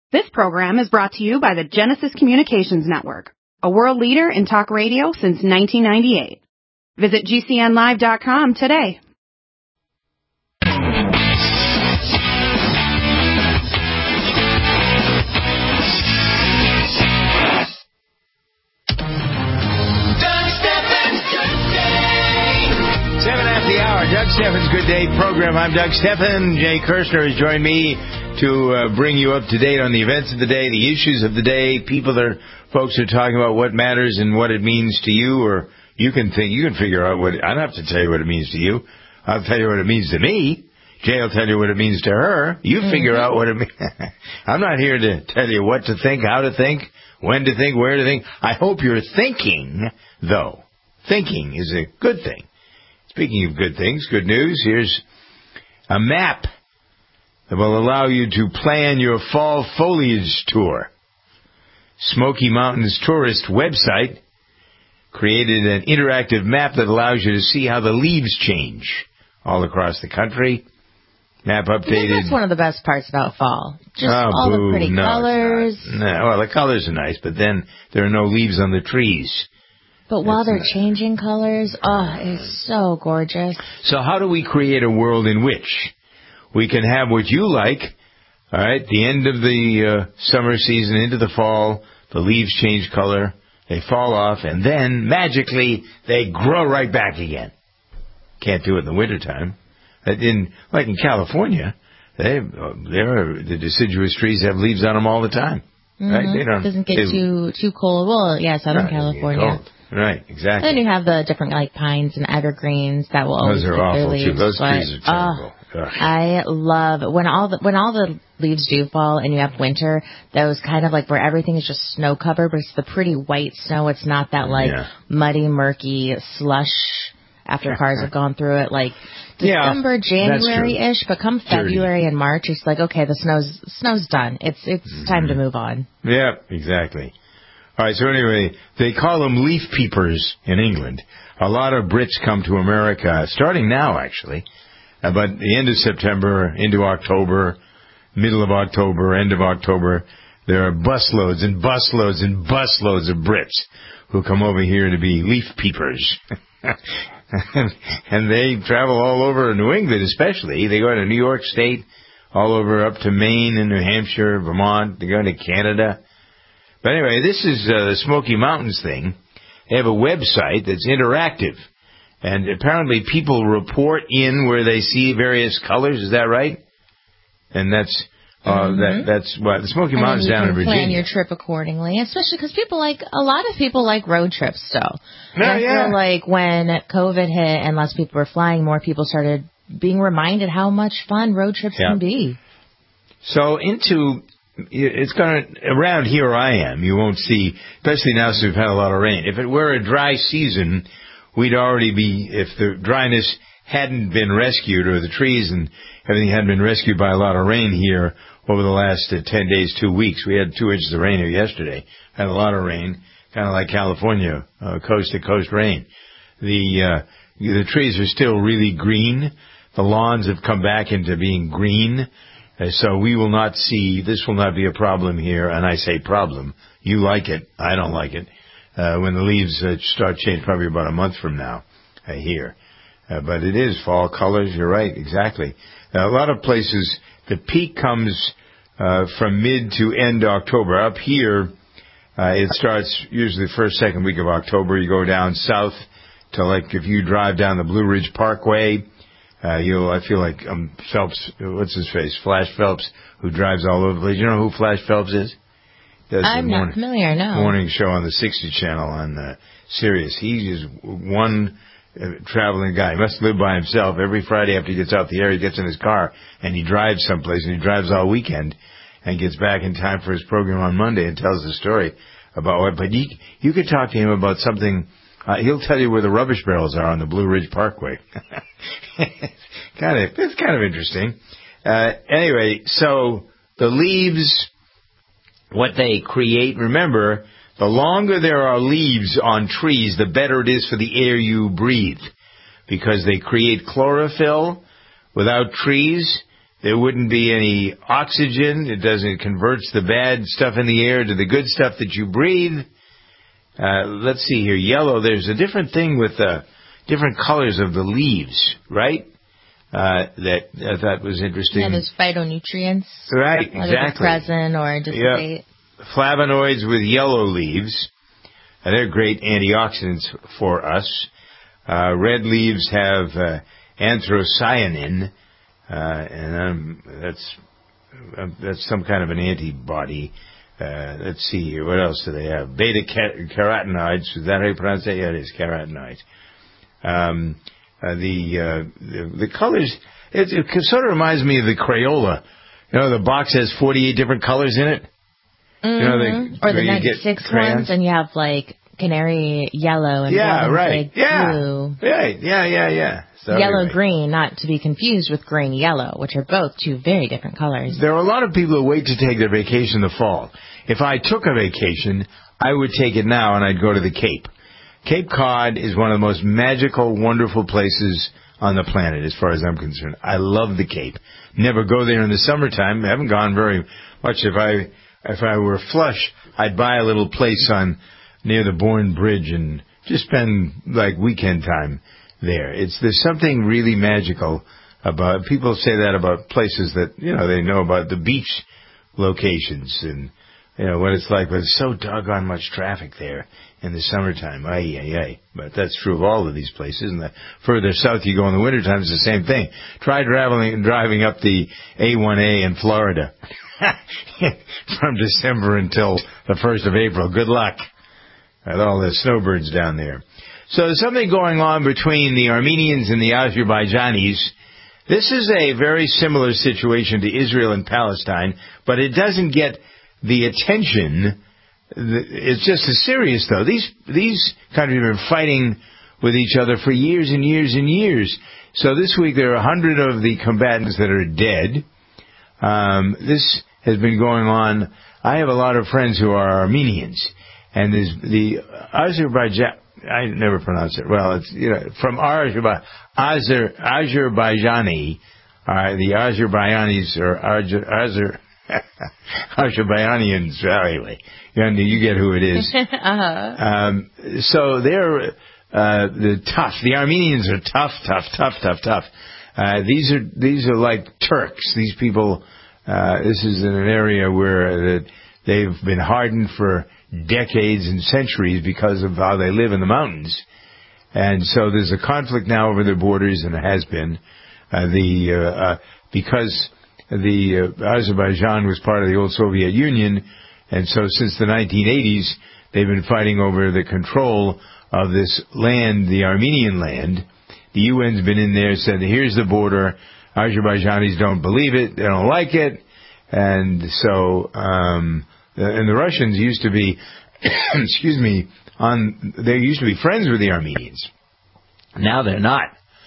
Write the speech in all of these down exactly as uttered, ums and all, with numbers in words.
This program is brought to you by the Genesis Communications Network, a world leader in talk radio since nineteen ninety-eight. Visit G C N live dot com today. Seven after the hour, Doug Stephan's Good Day program. I'm Doug Stephan. Jay Kirshner has joined me to uh, bring you up to date on the events of the day, the issues of the day. People that are, folks are talking about what matters and what it means to you, or you can think, you can figure out what, I don't have to tell you what it means to you. I'll tell you what it means to me. Jay will tell you what it means to her. You mm-hmm. figure out what it means. I'm not here to tell you what to think, how to think, when to think, where to think. I hope you're thinking, though. Thinking is a good thing. Speaking of good things, good news, here's a map that will allow you to plan your fall foliage tour. Smoky Mountains Tourist website created an interactive map that allows you to see how the leaves change all across the country. Map updated. That's one of the best parts about fall. Just oh, all boo, the pretty no, colors. No, well, the colors are nice, but then there are no leaves on the trees. But while It's they're not. changing colors, oh, it's so gorgeous. So how do we create a world in which we can have what you like, all right, the end of the uh, summer season into the fall, the leaves change color, they fall off, and then magically they grow right back again. Can't do it in the wintertime. In, like in California, they, uh, there the deciduous trees have leaves on them all the time. Mm-hmm. Right? They don't, it doesn't get they, too too cold. Well, yeah, Southern no, California. Right, exactly. And then you have the different like pines and evergreens that will always Those are get awful their leaves. too. Those but, trees are terrible. Oh, I love when all the when all the leaves do fall and you have winter. Those kind of like where everything is just snow covered, but it's the pretty white snow. It's not that like yeah. muddy, murky slush after cars have gone through it. Like December, yeah, January-ish, but come February Dirty. and March, it's like okay, the snow's snow's done. It's it's mm-hmm. time to move on. Yeah, exactly. All right, so anyway, they call them leaf peepers in England. A lot of Brits come to America, starting now, actually, uh, but the end of September, into October, middle of October, end of October, there are busloads and busloads and busloads of Brits who come over here to be leaf peepers. And they travel all over New England, especially. They go to New York State, all over up to Maine and New Hampshire, Vermont. They go to Canada. But anyway, this is uh, the Smoky Mountains thing. They have a website that's interactive. And apparently people report in where they see various colors. Is that right? And that's uh, mm-hmm. that, that's what the Smoky and Mountains down in Virginia. Plan your trip accordingly, especially because people like a lot of people like road trips still. No, I yeah. feel like when COVID hit and less people were flying, more people started being reminded how much fun road trips yeah. can be. So into It's going to, around here I am, you won't see, especially now since we've had a lot of rain. If it were a dry season, we'd already be, if the dryness hadn't been rescued, or the trees and everything hadn't been rescued by a lot of rain here over the last uh, ten days, two weeks. We had two inches of rain here yesterday. Had a lot of rain, kind of like California, uh, coast-to-coast rain. The, uh, the trees are still really green. The lawns have come back into being green. Uh, so we will not see, this will not be a problem here, and I say problem. You like it, I don't like it. Uh, when the leaves uh, start changing, probably about a month from now, uh, here. Uh, but it is fall colors, you're right, exactly. Uh, a lot of places, the peak comes uh, from mid to end October. Up here, uh, it starts usually the first, second week of October. You go down south to, like, if you drive down the Blue Ridge Parkway, Uh, you'll, I feel like, um, Phelps, what's his face? Flash Phelps, who drives all over the place. You know who Flash Phelps is? Does I'm not morning, familiar, no. Morning show on the sixty channel on, uh, Sirius. He is one uh, traveling guy. He must live by himself. Every Friday after he gets out the air, he gets in his car and he drives someplace, and he drives all weekend and gets back in time for his program on Monday and tells the story about what, but you, you could talk to him about something. Uh, he'll tell you where the rubbish barrels are on the Blue Ridge Parkway. kind of, it's kind of interesting. Uh, anyway, so the leaves, what they create, remember, the longer there are leaves on trees, the better it is for the air you breathe, because they create chlorophyll. Without trees, there wouldn't be any oxygen. It doesn't converts the bad stuff in the air to the good stuff that you breathe. Uh, let's see here. Yellow, there's a different thing with the different colors of the leaves, right? Uh, that I thought was interesting. Yeah, there's phytonutrients. Right, exactly. Present or dissipate. Yeah. Flavonoids with yellow leaves. Uh, they're great antioxidants for us. Uh, red leaves have uh, anthocyanin, uh, and um, that's uh, that's some kind of an antibody. Uh, let's see here. What else do they have? Beta carotenoids. Is that how you pronounce that? Yeah, it is carotenoids. Um, uh, the, uh, the the colors. It, it sort of reminds me of the Crayola. You know, the box has forty-eight different colors in it. Mm-hmm. You know, the, or the ninety-six ones, and you have like canary yellow and yeah, right, yeah, blue. Right, yeah, yeah, yeah. So yellow anyway. green, not to be confused with green yellow, which are both two very different colors. There are a lot of people who wait to take their vacation in the fall. If I took a vacation, I would take it now, and I'd go to the Cape. Cape Cod is one of the most magical, wonderful places on the planet, as far as I'm concerned. I love the Cape. Never go there in the summertime. I haven't gone very much. If I if I were flush, I'd buy a little place on near the Bourne Bridge and just spend like weekend time there. It's there's something really magical about. People say that about places that you know they know about the beach locations and you know what it's like, but it's so doggone much traffic there in the summertime. Ay, ay, ay. But that's true of all of these places. And the further south you go in the wintertime, it's the same thing. Try traveling, driving up the A one A in Florida from December until the first of April. Good luck with all the snowbirds down there. So there's something going on between the Armenians and the Azerbaijanis. This is a very similar situation to Israel and Palestine, but it doesn't get the attention. It's just as serious, though. These these countries have been fighting with each other for years and years and years. So this week there are a hundred of the combatants that are dead. Um, this has been going on. I have a lot of friends who are Armenians, and there's the Azerbaijan. I never pronounce it well. It's you know from Azer, Azer Azerbaijani. Uh, the Azerbaijanis or Azer. Azer Azerbaijanians, anyway, you get who it is. uh-huh. um, so they're uh, the tough. The Armenians are tough, tough, tough, tough, tough. Uh, these are these are like Turks. These people. Uh, this is in an area where uh, they've been hardened for decades and centuries because of how they live in the mountains, and so there's a conflict now over their borders, and it has been uh, the uh, uh, because. The uh, Azerbaijan was part of the old Soviet Union, and so since the nineteen eighties, they've been fighting over the control of this land, the Armenian land. The U N's been in there and said, here's the border. Azerbaijanis don't believe it. They don't like it. And so, um, and the Russians used to be, excuse me, on, they used to be friends with the Armenians. Now they're not.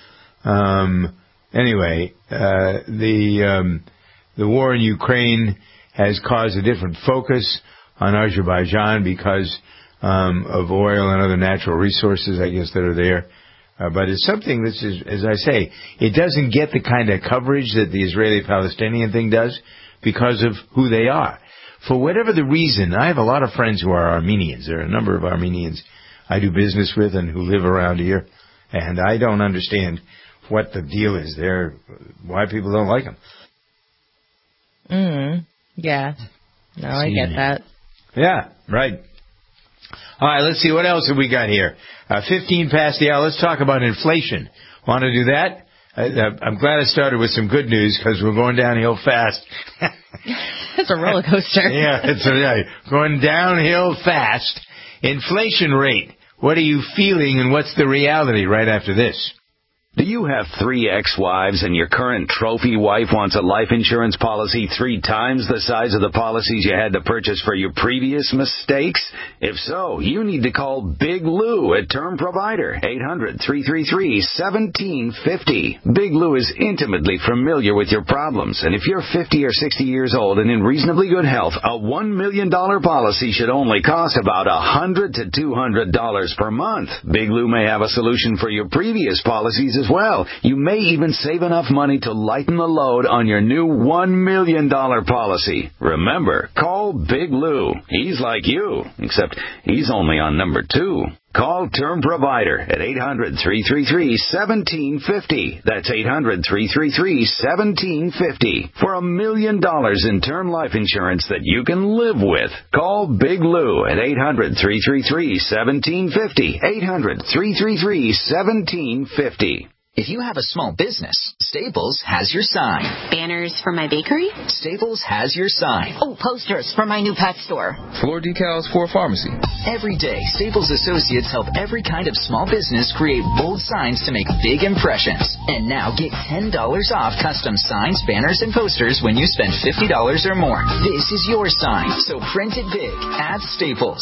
Um, anyway, uh, the, um, the war in Ukraine has caused a different focus on Azerbaijan because, um, of oil and other natural resources, I guess, that are there. Uh, but it's something that's, as I say, it doesn't get the kind of coverage that the Israeli-Palestinian thing does because of who they are. For whatever the reason, I have a lot of friends who are Armenians. There are a number of Armenians I do business with and who live around here, and I don't understand what the deal is there, why people don't like them. Mm, yeah. No, I get that. Yeah, right. All right, let's see. What else have we got here? Uh, fifteen past the hour. Let's talk about inflation. Want to do that? I, I'm glad I started with some good news because we're going downhill fast. It's a roller coaster. Yeah, it's a, yeah, going downhill fast. Inflation rate. What are you feeling and what's the reality right after this? Do you have three ex-wives and your current trophy wife wants a life insurance policy three times the size of the policies you had to purchase for your previous mistakes? If so, you need to call Big Lou at Term Provider, eight hundred, three three three, one seven five zero. Big Lou is intimately familiar with your problems, and if you're fifty or sixty years old and in reasonably good health, a one million dollars policy should only cost about one hundred to two hundred dollars per month. Big Lou may have a solution for your previous policies as well. You may even save enough money to lighten the load on your new one million dollars policy. Remember, call Big Lou. He's like you, except he's only on number two. Call Term Provider at eight hundred, three three three, one seven five zero. That's eight hundred, three three three, one seven five zero. For a million dollars in term life insurance that you can live with. Call Big Lou at eight hundred, three three three, one seven five zero. eight hundred, three three three, one seven five zero. If you have a small business, Staples has your sign. Banners for my bakery? Staples has your sign. Oh, posters for my new pet store. Floor decals for a pharmacy. Every day, Staples associates help every kind of small business create bold signs to make big impressions. And now get ten dollars off custom signs, banners, and posters when you spend fifty dollars or more. This is your sign, so print it big at Staples.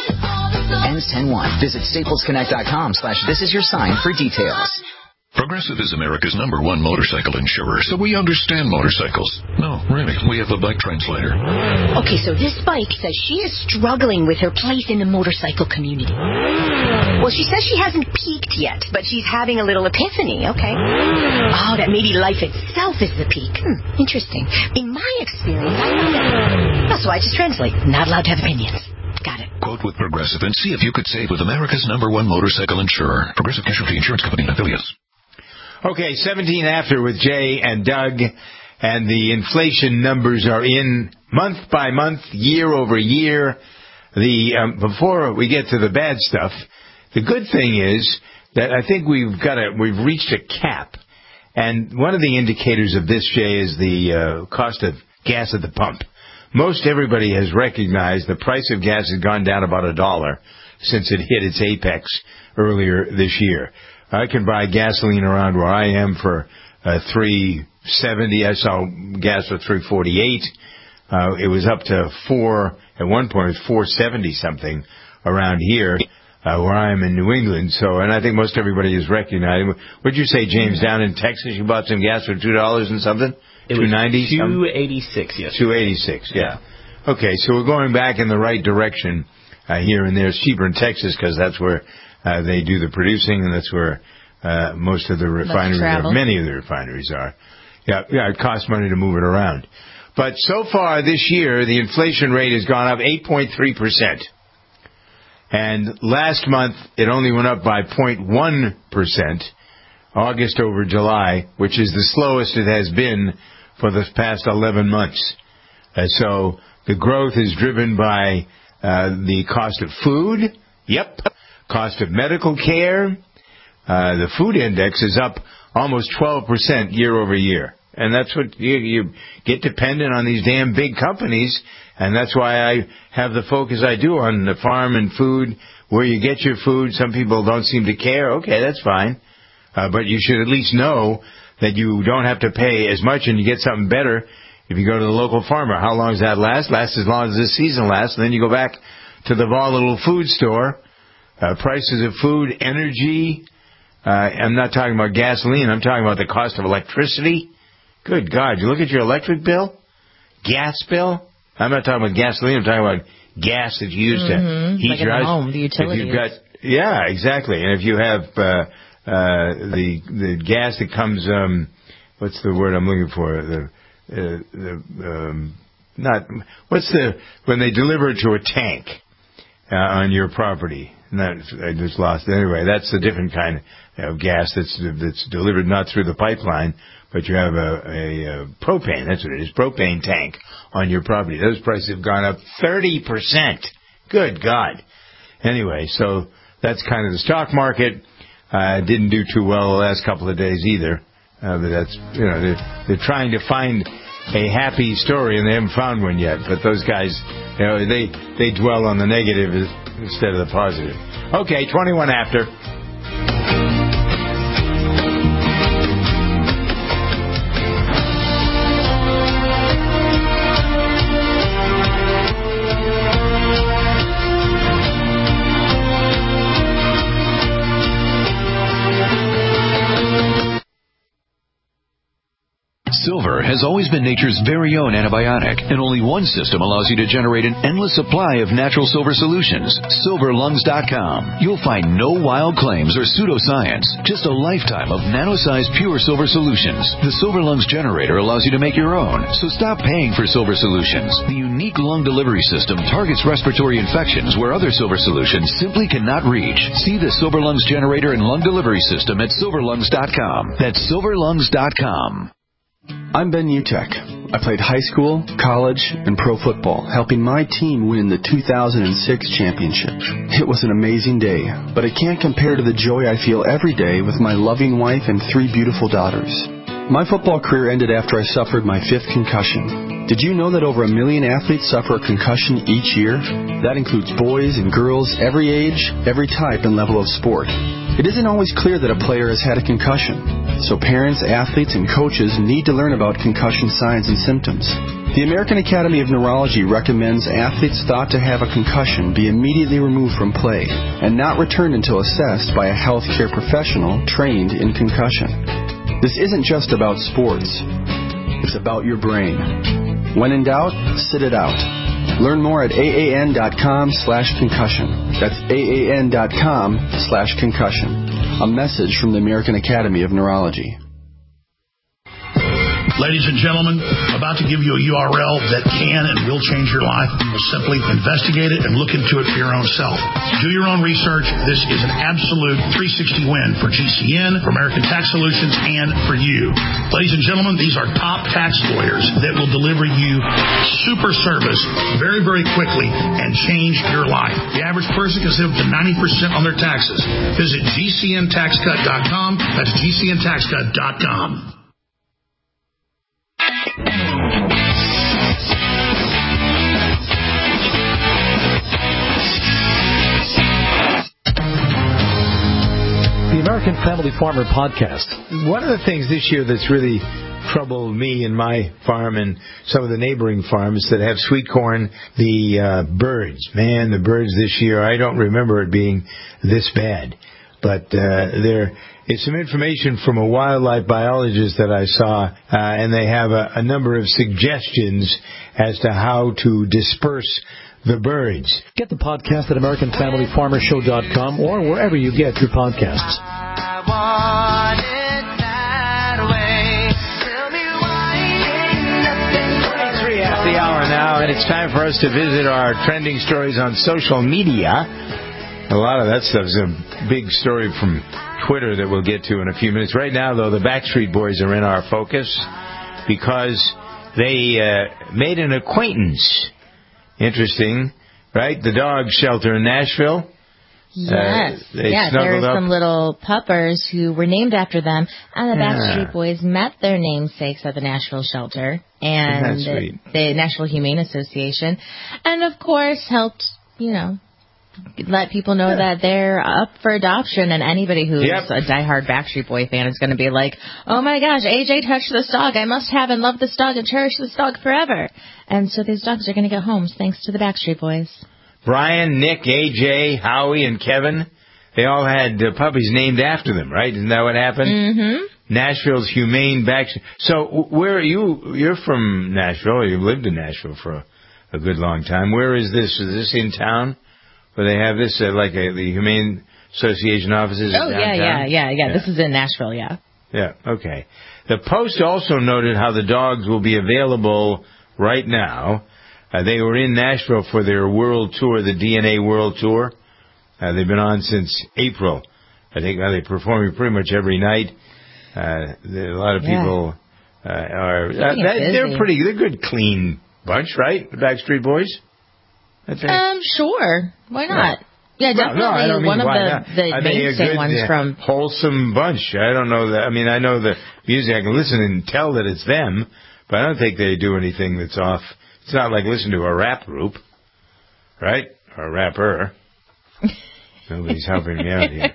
Ends ten one. Visit staples connect dot com slash this is your sign for details. Progressive is America's number one motorcycle insurer, so we understand motorcycles. No, really, we have a bike translator. Okay, so this bike says she is struggling with her place in the motorcycle community. Well, she says she hasn't peaked yet, but she's having a little epiphany, okay? Oh, that maybe life itself is the peak. Hmm, interesting. In my experience, I know that. Oh, so I just translate. Not allowed to have opinions. Got it. Quote with Progressive and see if you could save with America's number one motorcycle insurer. Progressive Casualty Insurance Company and affiliates. Okay, seventeen after with Jay and Doug, and the inflation numbers are in month by month, year over year. The um, before we get to the bad stuff, the good thing is that I think we've got a we've reached a cap, and one of the indicators of this, Jay, is the uh, cost of gas at the pump. Most everybody has recognized the price of gas has gone down about a dollar since it hit its apex earlier this year. I can buy gasoline around where I am for uh, three seventy. I saw gas for three forty-eight. Uh, it was up to four at one point. It was four seventy something around here uh, where I am in New England. So, and I think most everybody is recognizing. What'd you say, James? Down in Texas, you bought some gas for two dollars and something. Two ninety. Two eighty six. Yes. Two eighty six. Yeah. yeah. Okay, so we're going back in the right direction uh, here and there. It's cheaper in Texas because that's where. Uh, they do the producing, and that's where uh, most of the refineries are. Many of the refineries are. Yeah, yeah, it costs money to move it around. But so far this year, the inflation rate has gone up eight point three percent. And last month, it only went up by zero point one percent, August over July, which is the slowest it has been for the past eleven months. Uh, so the growth is driven by uh, the cost of food. Yep. Cost of medical care, uh, the food index is up almost twelve percent year over year. And that's what you, you get dependent on these damn big companies. And that's why I have the focus I do on the farm and food, where you get your food. Some people don't seem to care. Okay, that's fine. Uh, but you should at least know that you don't have to pay as much and you get something better if you go to the local farmer. How long does that last? Lasts as long as this season lasts. And then you go back to the volatile food store. Uh, prices of food, energy. Uh, I'm not talking about gasoline. I'm talking about the cost of electricity. Good God. You look at your electric bill, gas bill. I'm not talking about gasoline. I'm talking about gas that you use mm-hmm. to heat like your house. Home, the utilities. If you've got, yeah, exactly. And if you have uh, uh, the the gas that comes, um, what's the word I'm looking for? The, uh, the um, not what's the when they deliver it to a tank uh, on your property. Not, I just lost it. Anyway, that's a different kind of gas that's that's delivered not through the pipeline, but you have a, a, a propane. That's what it is, propane tank on your property. Those prices have gone up thirty percent. Good God. Anyway, so that's kind of the stock market. Uh, didn't do too well the last couple of days either. Uh, but that's, you know, they're, they're trying to find a happy story, and they haven't found one yet. But those guys, you know, they, they dwell on the negative instead of the positive. Okay, twenty-one after. Silver has always been nature's very own antibiotic, and only one system allows you to generate an endless supply of natural silver solutions. silver lungs dot com. You'll find no wild claims or pseudoscience, just a lifetime of nano-sized pure silver solutions. The Silver Lungs generator allows you to make your own, so stop paying for silver solutions. The unique lung delivery system targets respiratory infections where other silver solutions simply cannot reach. See the Silver Lungs generator and lung delivery system at silver lungs dot com. That's silver lungs dot com. I'm Ben Utek. I played high school, college, and pro football, helping my team win the two thousand six championship. It was an amazing day, but it can't compare to the joy I feel every day with my loving wife and three beautiful daughters. My football career ended after I suffered my fifth concussion. Did you know that over a million athletes suffer a concussion each year? That includes boys and girls, every age, every type and level of sport. It isn't always clear that a player has had a concussion, so parents, athletes, and coaches need to learn about concussion signs and symptoms. The American Academy of Neurology recommends athletes thought to have a concussion be immediately removed from play and not returned until assessed by a healthcare professional trained in concussion. This isn't just about sports. It's about your brain. When in doubt, sit it out. Learn more at A A N dot com slash concussion. That's A A N dot com slash concussion. A message from the American Academy of Neurology. Ladies and gentlemen, about to give you a U R L that can and will change your life. You will simply investigate it and look into it for your own self. Do your own research. This is an absolute three sixty win for G C N, for American Tax Solutions, and for you. Ladies and gentlemen, these are top tax lawyers that will deliver you super service very, very quickly and change your life. The average person can save up to ninety percent on their taxes. Visit G C N tax cut dot com. That's G C N tax cut dot com. The American Family Farmer Podcast. One of the things this year that's really troubled me and my farm and some of the neighboring farms that have sweet corn, the uh, birds. Man, the birds this year, I don't remember it being this bad. But uh, there is some information from a wildlife biologist that I saw, uh, and they have a, a number of suggestions as to how to disperse the birds. Get the podcast at American Family Farmer Show dot com or wherever you get your podcasts. I want it that way. Tell me why ain't nothing twenty-three at the hour now, and it's time for us to visit our trending stories on social media. A lot of that stuff is a big story from Twitter that we'll get to in a few minutes. Right now, though, the Backstreet Boys are in our focus because they uh, made an acquaintance. Interesting, right? The dog shelter in Nashville. Yes. Uh, they yeah, there are up. some little puppers who were named after them, and the Yeah. Backstreet Boys met their namesakes at the Nashville shelter and the, the Nashville Humane Association, and of course helped, you know, let people know yeah. that they're up for adoption, and anybody who's yep. a diehard Backstreet Boy fan is going to be like, oh my gosh, A J touched this dog. I must have and love this dog and cherish this dog forever. And so these dogs are going to get homes thanks to the Backstreet Boys. Brian, Nick, A J, Howie, and Kevin, they all had uh, puppies named after them, right? Isn't that what happened? Mm-hmm. Nashville's Humane Backstreet. So where are you? You're from Nashville. You've lived in Nashville for a, a good long time. Where is this? Is this in town? Where they have this, uh, like a, the Humane Association offices? Oh, yeah, yeah, yeah, yeah, yeah. This is in Nashville, yeah. Yeah, okay. The Post also noted how the dogs will be available right now. Uh, they were in Nashville for their world tour, the D N A World Tour. Uh, they've been on since April. I think uh, they're performing pretty much every night. Uh, a lot of people uh, are... Uh, they're pretty... They're a good, clean bunch, right? The Backstreet Boys? Um, sure. Why not? Yeah, yeah definitely well, no, one of the, the mainstay good, ones uh, from... wholesome bunch. I don't know that. I mean, I know the music. I can listen and tell that it's them, but I don't think they do anything that's off. It's not like listening to a rap group, right? Or a rapper. Nobody's helping me out here.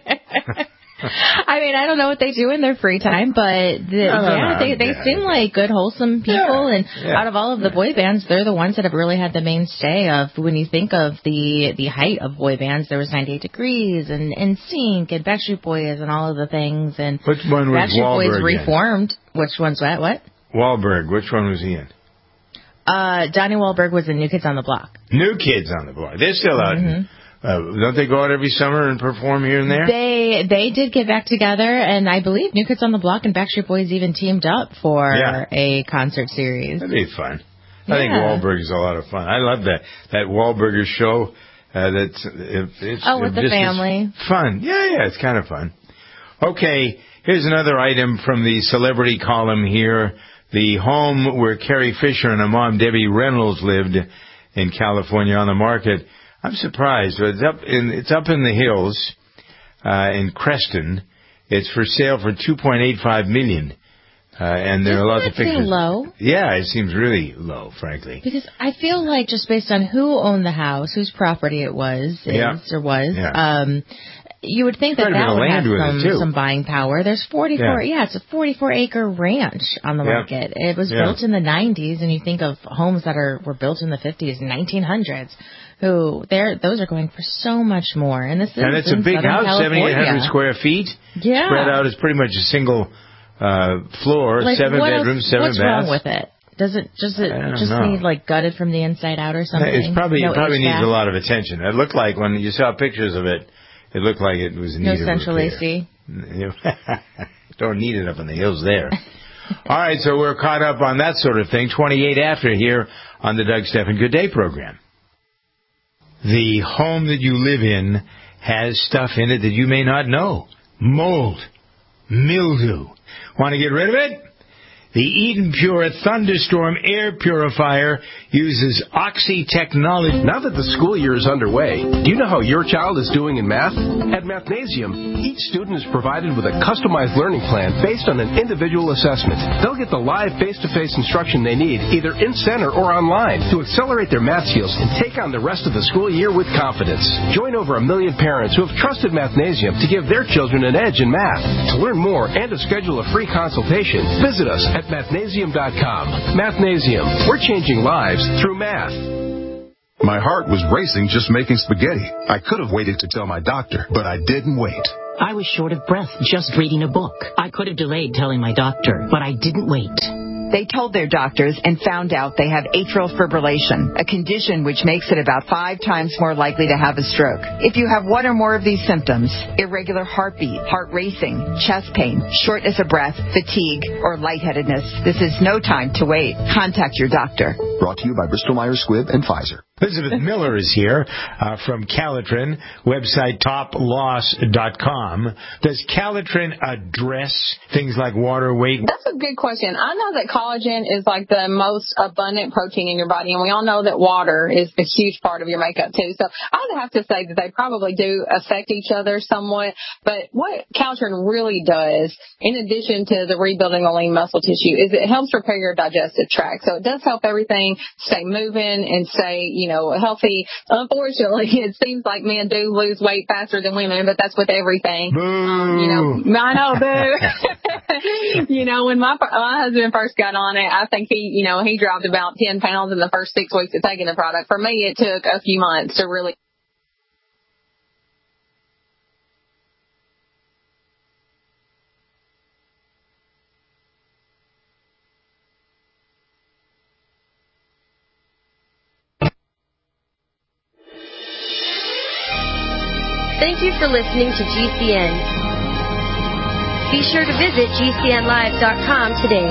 I mean, I don't know what they do in their free time, but the, no, no, yeah, no, they they yeah. seem like good, wholesome people. Yeah, and yeah, out of all of the yeah. boy bands, they're the ones that have really had the mainstay of when you think of the the height of boy bands. There was ninety-eight Degrees and N Sync and Backstreet Boys and all of the things. And which one was Backstreet Wahlberg Boys reformed. In? Which one's that? What? Wahlberg, which one was he in? Uh, Donnie Wahlberg was in New Kids on the Block. New Kids on the Block. They're still out. Mm-hmm. Uh, don't they go out every summer and perform here and there? They they did get back together, and I believe New Kids on the Block and Backstreet Boys even teamed up for yeah. a concert series. That'd be fun. I yeah. think Wahlberg is a lot of fun. I love that that Wahlburger show. Uh, that's it, it's oh, with it, the family. Fun. Yeah, yeah, it's kind of fun. Okay, here's another item from the celebrity column here. The home where Carrie Fisher and her mom, Debbie Reynolds, lived in California on the market. I'm surprised. It's up in, it's up in the hills uh, in Creston. It's for sale for two point eight five million dollars. Uh, and there Doesn't are lots that of pictures. Seem low? Yeah, it seems really low, frankly. Because I feel like just based on who owned the house, whose property it was, is, yeah. or was, yeah. um, you would think that that would have some, some buying power. There's forty-four, yeah. yeah, it's a forty-four acre ranch on the yeah. market. It was yeah. built in the nineties, and you think of homes that are were built in the fifties and nineteen hundreds. Who they're those are going for so much more, and this is and it's in a big Southern house, seventy-eight hundred square feet. Yeah, spread out. It's pretty much a single uh, floor, like, seven bedrooms, else, seven what's baths. What's wrong with it? Does it does it just know. need like gutted from the inside out or something? It's probably no it probably H V A C? needs a lot of attention. It looked like when you saw pictures of it, it looked like it was no needed central repair. A C. Don't need it up in the hills there. All right, so we're caught up on that sort of thing. twenty-eight after here on the Doug Stephan Good Day program. The home that you live in has stuff in it that you may not know. Mold, mildew. Want to get rid of it? The Eden Pure Thunderstorm Air Purifier uses Oxy technology. Now that the school year is underway, do you know how your child is doing in math? At Mathnasium, each student is provided with a customized learning plan based on an individual assessment. They'll get the live face-to-face instruction they need, either in center or online, to accelerate their math skills and take on the rest of the school year with confidence. Join over a million parents who have trusted Mathnasium to give their children an edge in math. To learn more and to schedule a free consultation, visit us at mathnasium dot com. Mathnasium. We're changing lives through math. My heart was racing just making spaghetti. I could have waited to tell my doctor, but I didn't wait. I was short of breath just reading a book. I could have delayed telling my doctor, but I didn't wait. They told their doctors and found out they have atrial fibrillation, a condition which makes it about five times more likely to have a stroke. If you have one or more of these symptoms, irregular heartbeat, heart racing, chest pain, shortness of breath, fatigue, or lightheadedness, this is no time to wait. Contact your doctor. Brought to you by Bristol Myers Squibb and Pfizer. Elizabeth Miller is here uh, from Calitrin, website top loss dot com. Does Calitrin address things like water weight? That's a good question. I know that collagen is like the most abundant protein in your body, and we all know that water is a huge part of your makeup too. So I would have to say that they probably do affect each other somewhat. But what Calitrin really does, in addition to the rebuilding the lean muscle tissue, is it helps repair your digestive tract. So it does help everything stay moving and stay, you know, healthy. Unfortunately, it seems like men do lose weight faster than women, but that's with everything. Um, you know, I know, boo. You know, when my my husband first got on it, I think he, you know, he dropped about ten pounds in the first six weeks of taking the product. For me, it took a few months to really. Thank you for listening to G C N. Be sure to visit G C N live dot com today.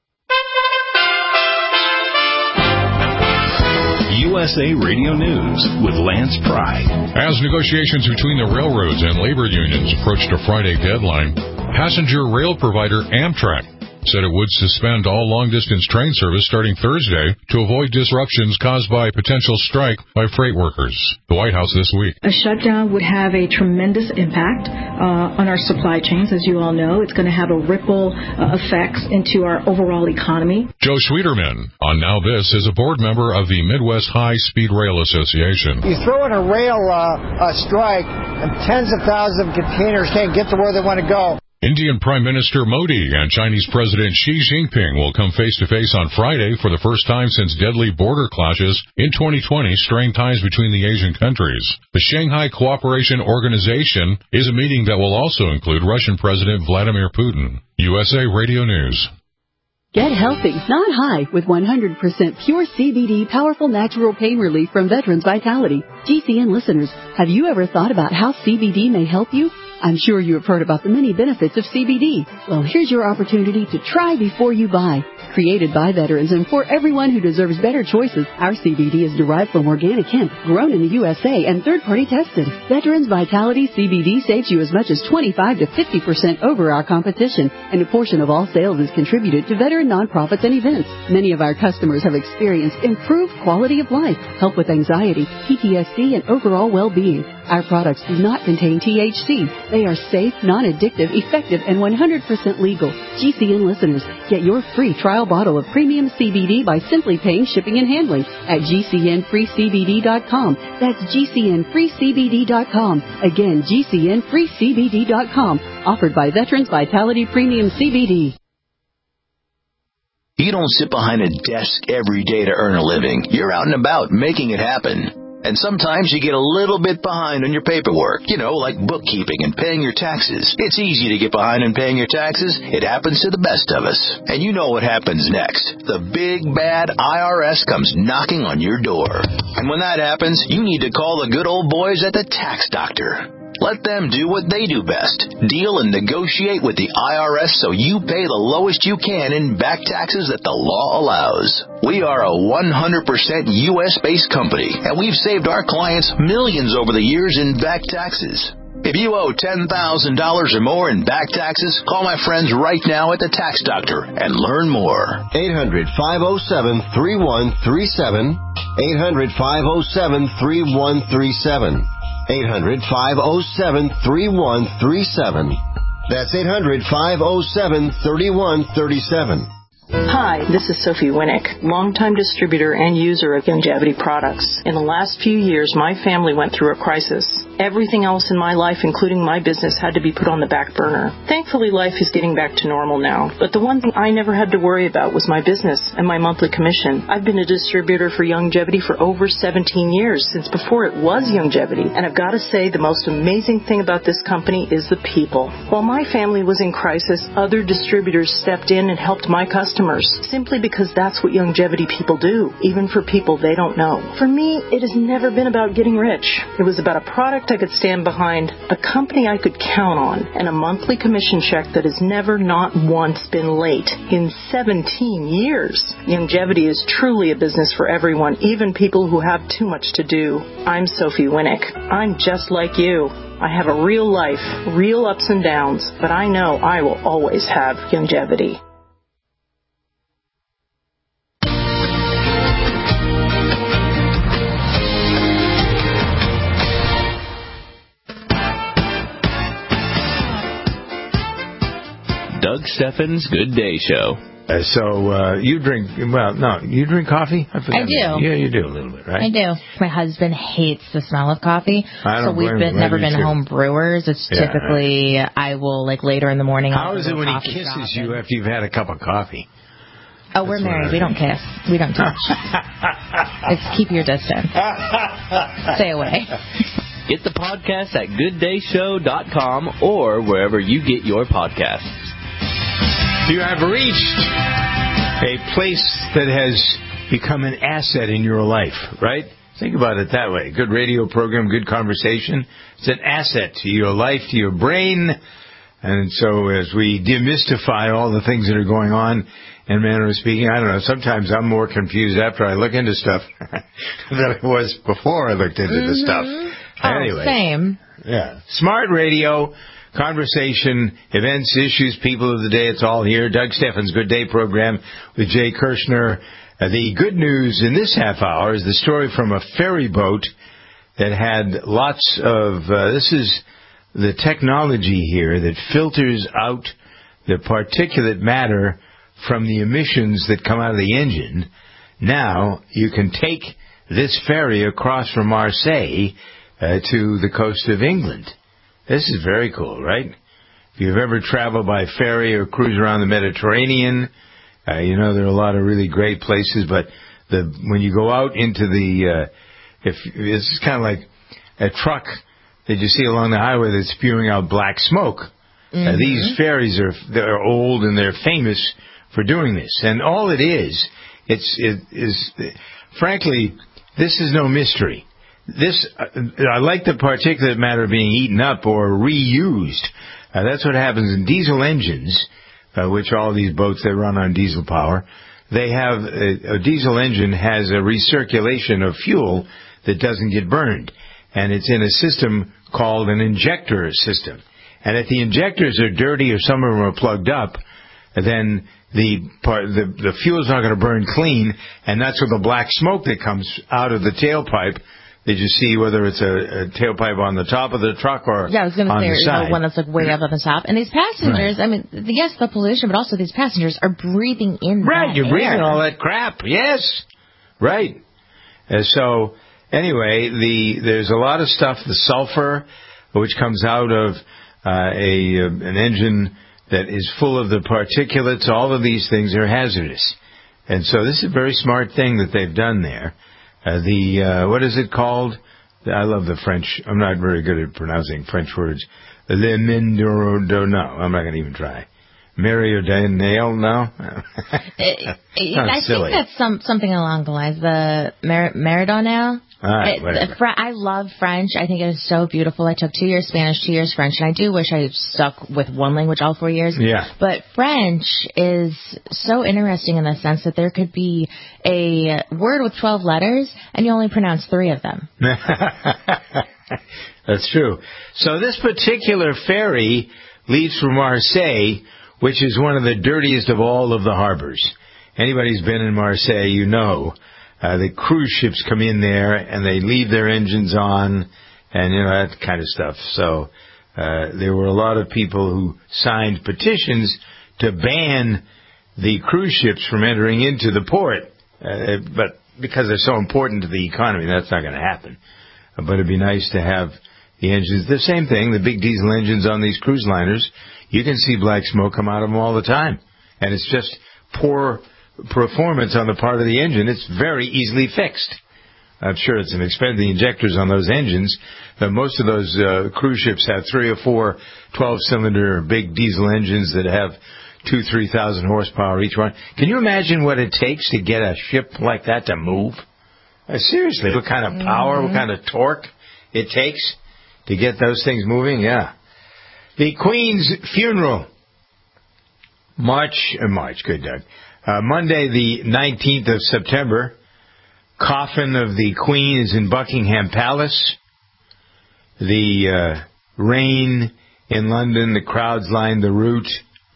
U S A Radio News with Lance Pry. As negotiations between the railroads and labor unions approached a Friday deadline, passenger rail provider Amtrak said it would suspend all long-distance train service starting Thursday to avoid disruptions caused by potential strike by freight workers. The White House this week. A shutdown would have a tremendous impact uh, on our supply chains, as you all know. It's going to have a ripple uh, effects into our overall economy. Joe Schwieterman on Now This is a board member of the Midwest High Speed Rail Association. You throw in a rail uh, a strike, and tens of thousands of containers can't get to where they want to go. Indian Prime Minister Modi and Chinese President Xi Jinping will come face-to-face on Friday for the first time since deadly border clashes in twenty twenty strained ties between the Asian countries. The Shanghai Cooperation Organization is a meeting that will also include Russian President Vladimir Putin. U S A Radio News. Get healthy, not high, with one hundred percent pure C B D powerful natural pain relief from Veterans Vitality. G C N listeners, have you ever thought about how C B D may help you? I'm sure you have heard about the many benefits of C B D. Well, here's your opportunity to try before you buy. Created by veterans and for everyone who deserves better choices, our C B D is derived from organic hemp, grown in the U S A and third-party tested. Veterans Vitality C B D saves you as much as twenty-five to fifty percent over our competition, and a portion of all sales is contributed to veteran nonprofits and events. Many of our customers have experienced improved quality of life, help with anxiety, P T S D, and overall well-being. Our products do not contain T H C. They are safe, non-addictive, effective, and one hundred percent legal. G C N listeners, get your free trial bottle of premium C B D by simply paying shipping and handling at G C N free C B D dot com. That's G C N free C B D dot com. Again, G C N free C B D dot com. Offered by Veterans Vitality Premium C B D. You don't sit behind a desk every day to earn a living. You're out and about making it happen. And sometimes you get a little bit behind on your paperwork, you know, like bookkeeping and paying your taxes. It's easy to get behind in paying your taxes. It happens to the best of us. And you know what happens next. The big, bad I R S comes knocking on your door. And when that happens, you need to call the good old boys at the Tax Doctor. Let them do what they do best. Deal and negotiate with the I R S so you pay the lowest you can in back taxes that the law allows. We are a one hundred percent U S-based company, and we've saved our clients millions over the years in back taxes. If you owe ten thousand dollars or more in back taxes, call my friends right now at the Tax Doctor and learn more. eight hundred, five oh seven, three one three seven. eight hundred, five oh seven, three one three seven. eight hundred, five oh seven, three one three seven. That's eight hundred, five oh seven, three one three seven. Hi, this is Sophie Winnick, longtime distributor and user of Youngevity products. In the last few years, my family went through a crisis. Everything else in my life, including my business, had to be put on the back burner. Thankfully, life is getting back to normal now. But the one thing I never had to worry about was my business and my monthly commission. I've been a distributor for Youngevity for over seventeen years, since before it was Youngevity. And I've got to say, the most amazing thing about this company is the people. While my family was in crisis, other distributors stepped in and helped my customers, simply because that's what Youngevity people do, even for people they don't know. For me, it has never been about getting rich. It was about a product I could stand behind, a company I could count on, and a monthly commission check that has never not once been late in seventeen years. Youngevity is truly a business for everyone, even people who have too much to do. I'm Sophie Winnick. I'm just like you. I have a real life, real ups and downs, but I know I will always have Youngevity. Doug Steffens' Good Day Show. Uh, so uh, you drink, well, no, you drink coffee? I, I do. Yeah, you do a little bit, right? I do. My husband hates the smell of coffee, I don't so we've been, never been too. home brewers. It's yeah, typically, right. I will, like, later in the morning. How is it when he kisses you after you've had a cup of coffee? Oh, That's we're married. We don't kiss. We don't touch. It's keep your distance. Stay away. Get the podcast at good day show dot com or wherever you get your podcasts. You have reached a place that has become an asset in your life, right? Think about it that way. Good radio program, good conversation. It's an asset to your life, to your brain. And so as we demystify all the things that are going on in manner of speaking, I don't know, sometimes I'm more confused after I look into stuff than I was before I looked into mm-hmm. the stuff. Anyway. Oh, same. Yeah. Smart radio. Conversation, events, issues, people of the day, it's all here. Doug Steffens' Good Day program with Jay Kirshner. Uh, the good news in this half hour is the story from a ferry boat that had lots of, uh, this is the technology here that filters out the particulate matter from the emissions that come out of the engine. Now you can take this ferry across from Marseille uh, to the coast of England. This is very cool, right? If you've ever traveled by ferry or cruise around the Mediterranean, uh, you know there are a lot of really great places. But the when you go out into the, uh, if it's kind of like a truck that you see along the highway that's spewing out black smoke. Mm-hmm. Uh, these ferries are they're old and they're famous for doing this. And all it is, it's it is, frankly, this is no mystery. This, uh, I like the particulate matter being eaten up or reused. Uh, that's what happens in diesel engines, uh, which all these boats that run on diesel power, they have, a, a diesel engine has a recirculation of fuel that doesn't get burned. And it's in a system called an injector system. And if the injectors are dirty or some of them are plugged up, then the part, the, the fuel's not going to burn clean, and that's where the black smoke that comes out of the tailpipe. Did you see whether it's a, a tailpipe on the top of the truck or yeah, I was going to on say the side? The one that's like way up on the top. And these passengers, right. I mean, yes, the pollution, but also these passengers are breathing in right, that you're air. breathing all that crap. Yes, right. Uh, so anyway, the there's a lot of stuff. The sulfur, which comes out of uh, a uh, an engine that is full of the particulates. All of these things are hazardous, and so this is a very smart thing that they've done there. Uh, the, uh, what is it called? I love the French. I'm not very good at pronouncing French words. Le Mindoro, no, I'm not going to even try. Mario Nail, no? it, it, I silly. think that's some, something along the lines. The Mer- Meridional? All right, it, whatever. Fr- I love French. I think it is so beautiful. I took two years Spanish, two years French, and I do wish I stuck with one language all four years. Yeah. But French is so interesting in the sense that there could be a word with twelve letters, and you only pronounce three of them. That's true. So this particular ferry leaves from Marseille, which is one of the dirtiest of all of the harbors. Anybody who's been in Marseille, you know. Uh, the cruise ships come in there and they leave their engines on and, you know, that kind of stuff. So uh, there were a lot of people who signed petitions to ban the cruise ships from entering into the port. Uh, but because they're so important to the economy, that's not going to happen. Uh, but it'd be nice to have the engines. The same thing, the big diesel engines on these cruise liners, you can see black smoke come out of them all the time. And it's just poor performance on the part of the engine. It's very easily fixed. I'm sure it's an expense. The injectors on those engines, uh, most of those uh, cruise ships have three or four twelve-cylinder big diesel engines that have two, three thousand horsepower each one. Can you imagine what it takes to get a ship like that to move? Uh, seriously, what kind of power, mm-hmm. what kind of torque it takes to get those things moving? Yeah. The Queen's funeral. March, uh, March, good, Doug. Uh, Monday, the nineteenth of September, coffin of the Queen is in Buckingham Palace. The uh, rain in London, the crowds line the route.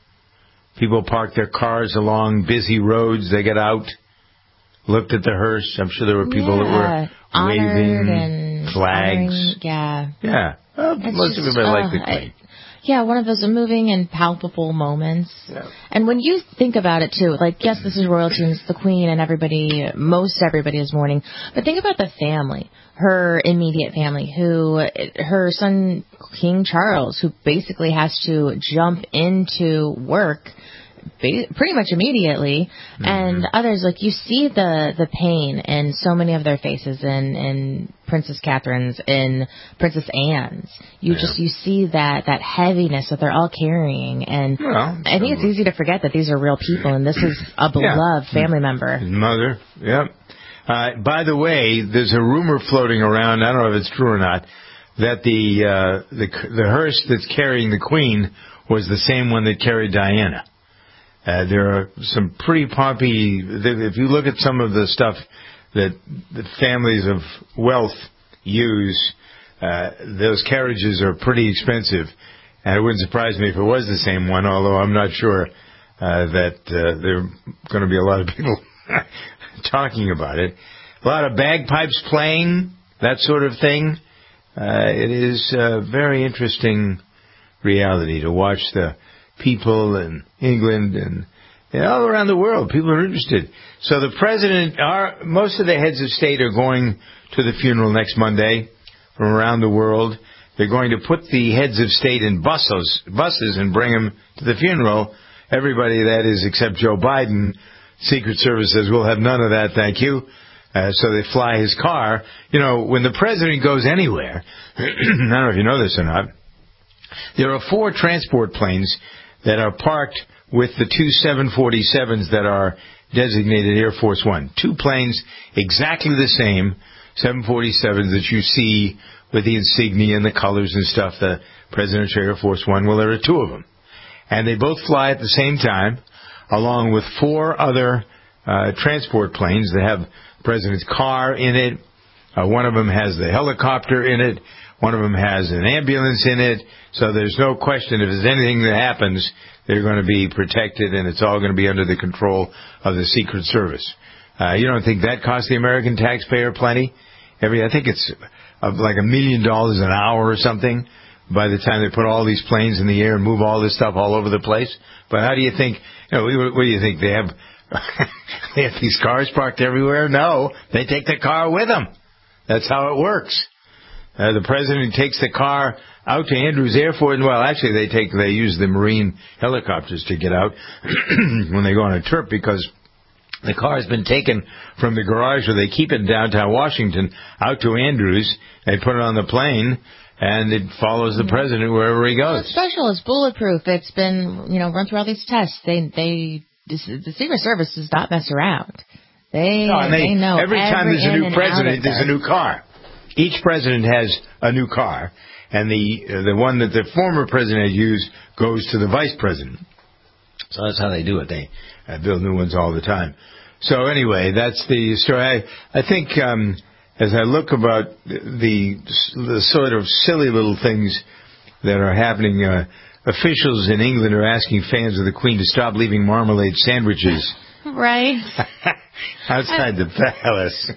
People park their cars along busy roads. They get out, looked at the hearse. I'm sure there were people yeah, that were waving and flags. Honoring, yeah. Yeah. Well, most just, of them are like uh, the Queen. Yeah, one of those moving and palpable moments. Yeah. And when you think about it, too, like, yes, this is royalty and it's the Queen and everybody, most everybody is mourning. But think about the family, her immediate family, who, her son, King Charles, who basically has to jump into work pretty much immediately, mm-hmm. and others, like, you see the the pain in so many of their faces, in in Princess Catherine's, in Princess Anne's. You yeah. just you see that that heaviness that they're all carrying, and well, I think it's easy to forget that these are real people, and this is a beloved yeah. family member. His mother, yep. Uh, by the way, there's a rumor floating around. I don't know if it's true or not, that the uh, the the hearse that's carrying the Queen was the same one that carried Diana. Uh, there are some pretty pompy, if you look at some of the stuff that the families of wealth use, uh, those carriages are pretty expensive. And it wouldn't surprise me if it was the same one, although I'm not sure uh, that uh, there are going to be a lot of people talking about it. A lot of bagpipes playing, that sort of thing. Uh, it is a very interesting reality to watch the people in England and, and all around the world. People are interested. So the president, are, most of the heads of state are going to the funeral next Monday from around the world. They're going to put the heads of state in buses, buses and bring them to the funeral. Everybody, that is, except Joe Biden. Secret Service says, we'll have none of that, thank you. Uh, so they fly his car. You know, when the president goes anywhere, I don't know if you know this or not, there are four transport planes that are parked with the two seven forty-sevens that are designated Air Force One. Two planes exactly the same, seven forty-sevens that you see with the insignia and the colors and stuff, the Presidential Air Force One. Well, there are two of them. And they both fly at the same time, along with four other uh, transport planes that have the President's car in it. Uh, one of them has the helicopter in it. One of them has an ambulance in it. So there's no question if there's anything that happens, they're going to be protected, and it's all going to be under the control of the Secret Service. Uh, you don't think that costs the American taxpayer plenty? Every, I think it's uh, like a million dollars an hour or something by the time they put all these planes in the air and move all this stuff all over the place. But how do you think, you know, what do you think? They have, they have these cars parked everywhere? No, they take the car with them. That's how it works. Uh, the president takes the car out to Andrews Air Force. Well, actually, they take they use the Marine helicopters to get out when they go on a trip, because the car has been taken from the garage where they keep it in downtown Washington out to Andrews. They put it on the plane, and it follows the president wherever he goes. It's special. It's bulletproof. It's been, you know, run through all these tests. They, they, the Secret Service does not mess around. They, no, and they, they know every time every there's a new president, there's a there. new car. Each president has a new car, and the uh, the one that the former president used goes to the vice president. So that's how they do it. They uh, build new ones all the time. So anyway, that's the story. I, I think um, as I look about the the sort of silly little things that are happening, uh, officials in England are asking fans of the Queen to stop leaving marmalade sandwiches. Right. Outside the palace.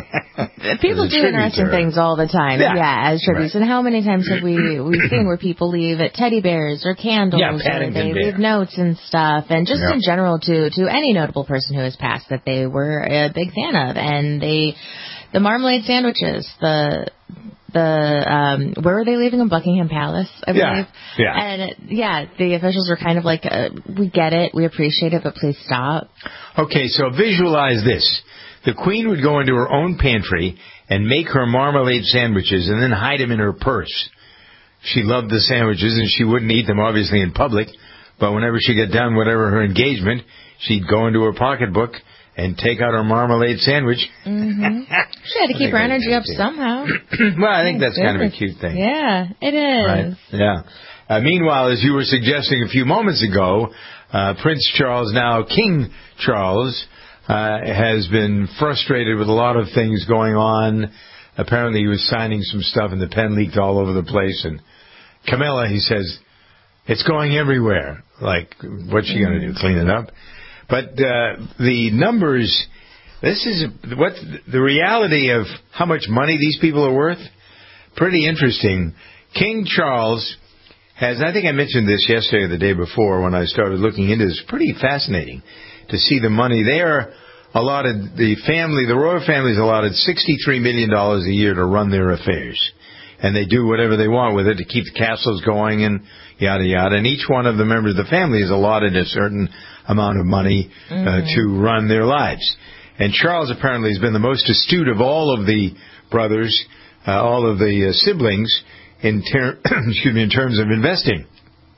People do interesting things all the time. Yeah, yeah as tributes. Right. And how many times have we we've seen where people leave teddy bears or candles, yeah, or Paddington they Bear. leave notes and stuff, and just yeah. in general to to any notable person who has passed that they were a big fan of. And they, the marmalade sandwiches, the the um where were they leaving them? Buckingham Palace, I believe. Yeah, yeah. And it, yeah, the officials were kind of like, uh, we get it, we appreciate it, but please stop. Okay, so visualize this. The Queen would go into her own pantry and make her marmalade sandwiches and then hide them in her purse. She loved the sandwiches, and she wouldn't eat them, obviously, in public. But whenever she got done, whatever her engagement, she'd go into her pocketbook and take out her marmalade sandwich. Mm-hmm. She had to keep her energy up somehow. Well, I think that's kind of a cute thing. Yeah, it is. Right? Yeah. Uh, meanwhile, as you were suggesting a few moments ago, uh, Prince Charles, now King Charles, uh, has been frustrated with a lot of things going on. Apparently he was signing some stuff and the pen leaked all over the place. And Camilla, he says, it's going everywhere. Like, what's she going to do, clean it up? But uh, the numbers, this is what the reality of how much money these people are worth. Pretty interesting. King Charles has, I think I mentioned this yesterday or the day before when I started looking into this. Pretty fascinating to see the money. They are allotted, the family, the royal family is allotted sixty-three million dollars a year to run their affairs. And they do whatever they want with it to keep the castles going and yada, yada. And each one of the members of the family is allotted a certain amount of money uh, mm-hmm. to run their lives. And Charles apparently has been the most astute of all of the brothers, uh, all of the uh, siblings, in, ter- excuse me, in terms of investing.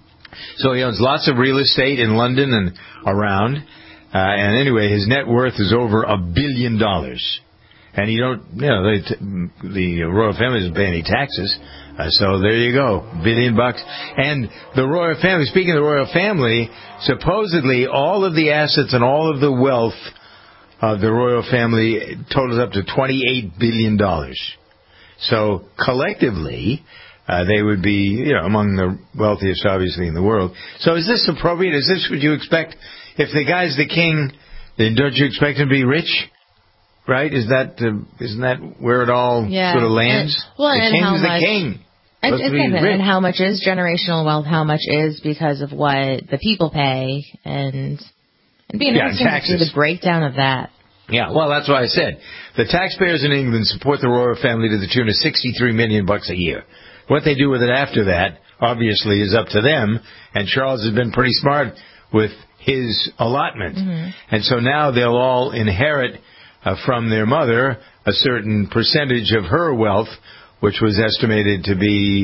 So he owns lots of real estate in London and around. Uh, and anyway, his net worth is over a billion dollars. And you don't, you know, they t- the royal family doesn't pay any taxes. Uh, so there you go, billion bucks. And the royal family, speaking of the royal family, supposedly all of the assets and all of the wealth of the royal family totals up to twenty-eight billion dollars. So collectively, uh, they would be, you know, among the wealthiest, obviously, in the world. So is this appropriate? Is this what you expect? If the guy's the king, then don't you expect him to be rich? Right? Is that uh, isn't that where it all yeah. sort of lands? And, well, the and king's how the much, king. It's, it's and, and how much is generational wealth? How much is because of what the people pay? And it'd be interesting yeah, to see the breakdown of that. Yeah, well, that's why I said the taxpayers in England support the royal family to the tune of sixty-three million bucks a year. What they do with it after that, obviously, is up to them. And Charles has been pretty smart with his allotment, mm-hmm. and so now they'll all inherit uh, from their mother a certain percentage of her wealth, which was estimated to be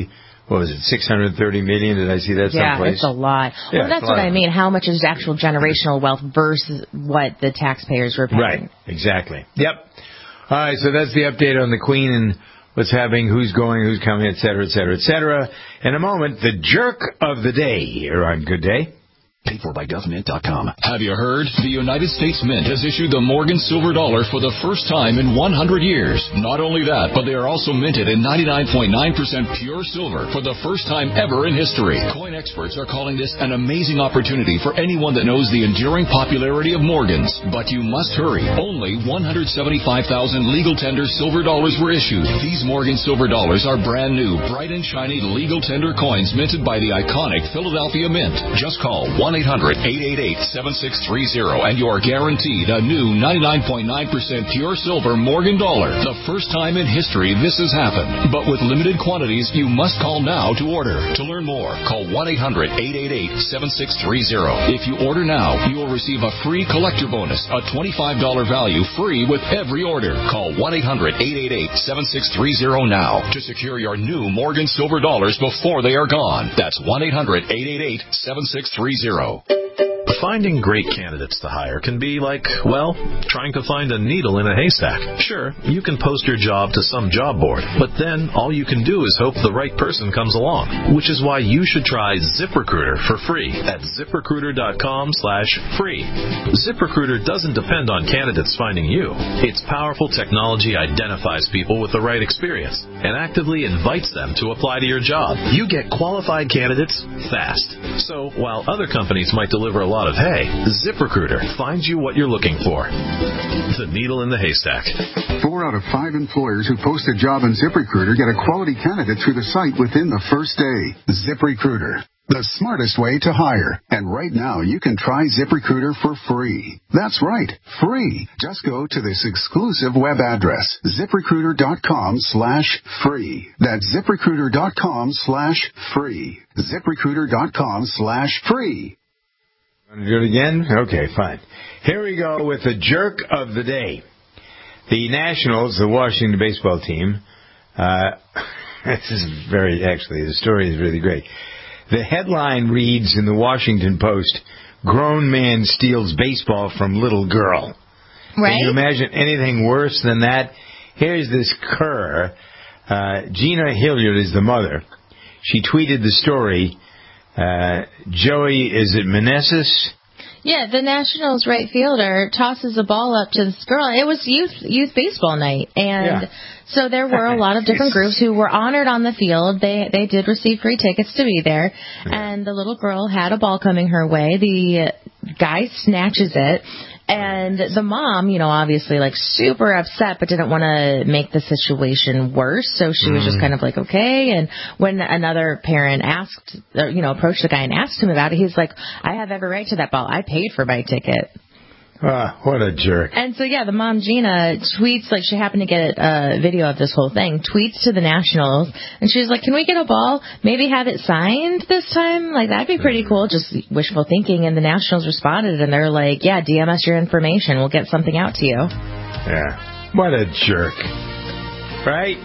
what was it, six hundred thirty million? Did I see that yeah, someplace? Yeah, it's a lot. Yeah, well, that's what I mean. How much is actual generational wealth versus what the taxpayers were paying? Right, exactly. Yep. All right, so that's the update on the Queen and what's happening, who's going, who's coming, et cetera, et cetera, et cetera. In a moment, the jerk of the day here on Good Day. Paid for by gov mint dot com. Have you heard? The United States Mint has issued the Morgan Silver Dollar for the first time in one hundred years. Not only that, but they are also minted in ninety-nine point nine percent pure silver for the first time ever in history. Coin experts are calling this an amazing opportunity for anyone that knows the enduring popularity of Morgans. But you must hurry. Only one hundred seventy-five thousand legal tender silver dollars were issued. These Morgan Silver Dollars are brand new, bright and shiny legal tender coins minted by the iconic Philadelphia Mint. Just call one eight hundred eight eight eight seven six three zero and you're guaranteed a new ninety-nine point nine percent pure silver Morgan dollar. The first time in history this has happened. But with limited quantities, you must call now to order. To learn more, call one eight hundred eight eight eight seven six three zero. If you order now, you will receive a free collector bonus, a twenty-five dollars value free with every order. Call one eight hundred eight eight eight seven six three zero now to secure your new Morgan Silver Dollars before they are gone. That's one eight hundred eight eight eight seven six three zero. Finding great candidates to hire can be like, well, trying to find a needle in a haystack. Sure, you can post your job to some job board, but then all you can do is hope the right person comes along, which is why you should try ZipRecruiter for free at ZipRecruiter.com slash free. ZipRecruiter doesn't depend on candidates finding you. Its powerful technology identifies people with the right experience and actively invites them to apply to your job. You get qualified candidates fast. So while other companies might deliver a lot of hay, ZipRecruiter finds you what you're looking for. The needle in the haystack. Four out of five employers who post a job on ZipRecruiter get a quality candidate through the site within the first day. ZipRecruiter, the smartest way to hire. And right now, you can try ZipRecruiter for free. That's right, free. Just go to this exclusive web address, ZipRecruiter.com slash free. That's ZipRecruiter.com slash free. ZipRecruiter.com slash free. Want to do it again? Okay, fine. Here we go with the jerk of the day. The Nationals, the Washington baseball team, uh, this is very, actually, the story is really great. The headline reads in the Washington Post, grown man steals baseball from little girl. Right? Can you imagine anything worse than that? Here's this cur. Uh, Gina Hilliard is the mother. She tweeted the story. Uh, Joey, is it Meneses? Yeah, the Nationals right fielder tosses a ball up to this girl. It was youth youth baseball night, and yeah. So there were a lot of different groups who were honored on the field. They they did receive free tickets to be there, yeah. And the little girl had a ball coming her way. The guy snatches it. And the mom, you know, obviously, like, super upset, but didn't want to make the situation worse. So she was just kind of like, okay. And when another parent asked, or, you know, approached the guy and asked him about it, he's like, I have every right to that ball. I paid for my ticket. Ah, what a jerk. And so, yeah, the mom, Gina, tweets, like, she happened to get a video of this whole thing, tweets to the Nationals, and she's like, can we get a ball? Maybe have it signed this time? Like, that'd be pretty cool. Just wishful thinking. And the Nationals responded, and they're like, yeah, D M us your information. We'll get something out to you. Yeah. What a jerk. Right?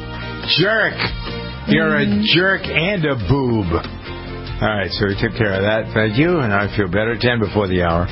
Jerk. You're mm. a jerk and a boob. All right, so we took care of that. Thank you, and I feel better. ten before the hour.